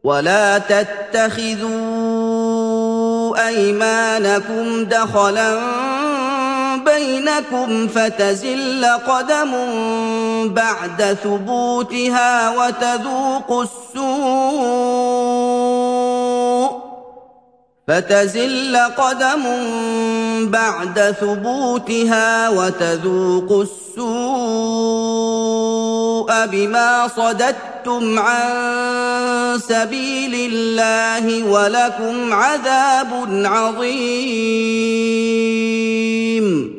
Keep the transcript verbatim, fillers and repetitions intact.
ولا تتخذوا أيمانكم دخلا بينكم فتزل قدم بعد ثبوتها وتذوقوا السوء فتزل قدم بعد ثبوتها وتذوقوا السوء بما صددتم عن سبيل الله ولكم عذاب عظيم